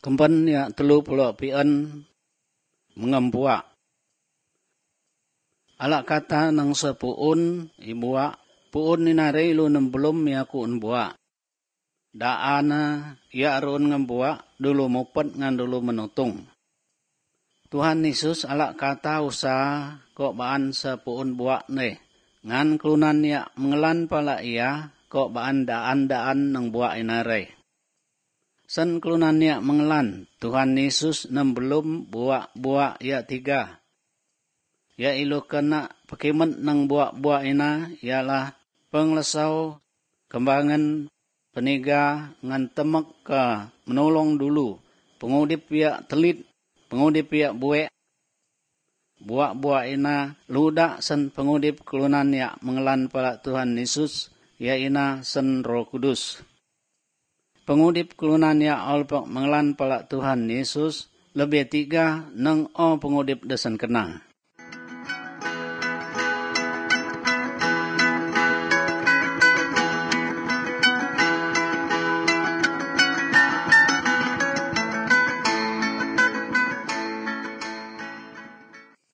Kempen ya 30 pien mengembuak. Alak kata nang sepuun ibuak, puun ni nare lu belum ya ku buak. Daana ya arun ngembuak dulu mupet ngan dulu menutung. Tuhan Yesus alak kata usaha kok baan sepuun buak ne. Ngan kelunan ya mengelan pala ia kok baan daan nang buak inare. Sen kelunan ya mengelan Tuhan Yesus belum buak ya 3. Ya ilu kena pekimet nang buak ina ialah penglesau kembangan peniga ngan temek ke menolong dulu. Pengudip ya telit, pengudip ya buek. Buak ina ludak sen pengudip kelunan ya mengelan pala Tuhan Yesus ya ina sen Roh Kudus. Pengudip kelunan ya mengelan pala Tuhan Yesus lebih 3 nang pengudip desen kenang.